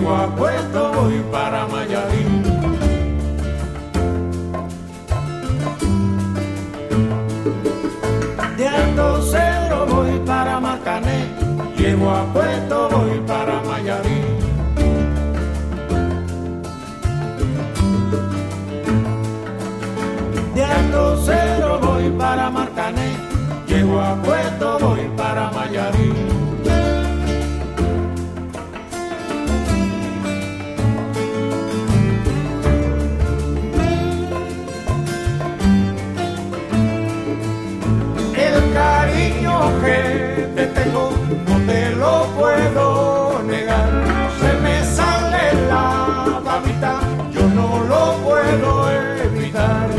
llego a Puerto, voy para Mayarín. De Alto Cedro voy para Marcané, llego a Puerto, voy para Mayarín. De Alto Cedro voy para Marcané, llego a Puerto, voy para Mayarín. El cariño que te tengo no te lo puedo negar. Se me sale la babita, yo no lo puedo evitar.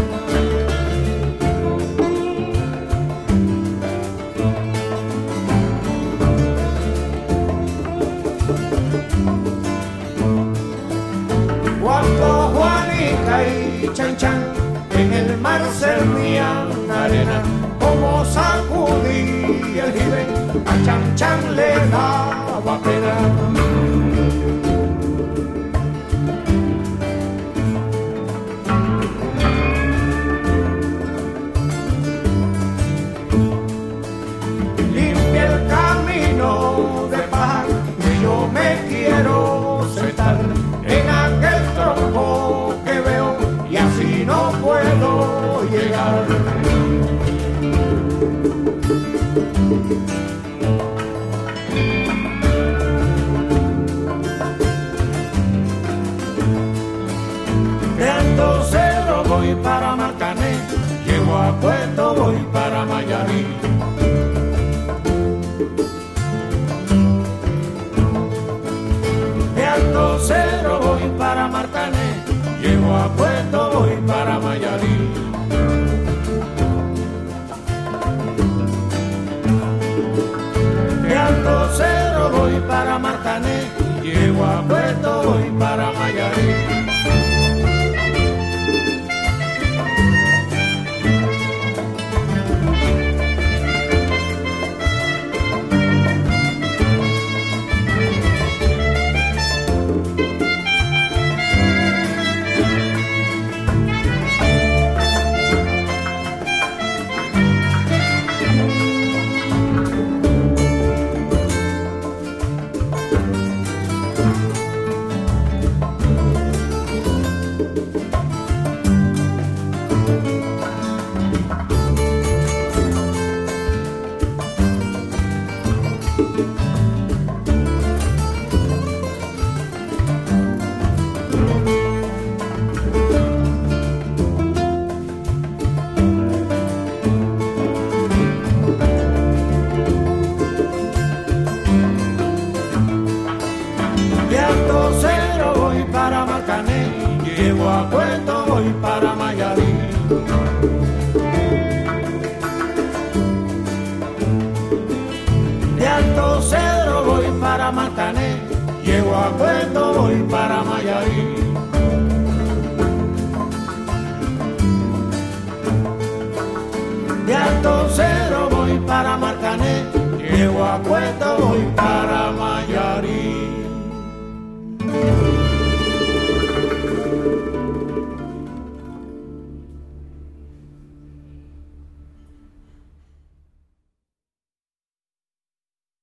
Cuando Juanica y Chan Chan en el mar servían arena, como sacudí el jibe, a Chan Chan le daba pena. Limpia el camino de paja que yo me quiero sentar en aquel tronco que veo y así no puedo llegar. De Alto Cedro voy para Marcané, llego a Puerto, voy para Mayarín. De Alto Cedro voy para Marcané, llego a Puerto, voy para Mayarín. De Alto Cedro voy para Marcané, llego a Puerto, voy para Mayarín. De Alto Cedro voy para Marcané, llego a Puerto, voy para Mayarín. De Alto Cedro voy para Marcané, llego a Puerto, voy para Mayarín. De Alto Cedro voy para Marcané, llego a Puerto,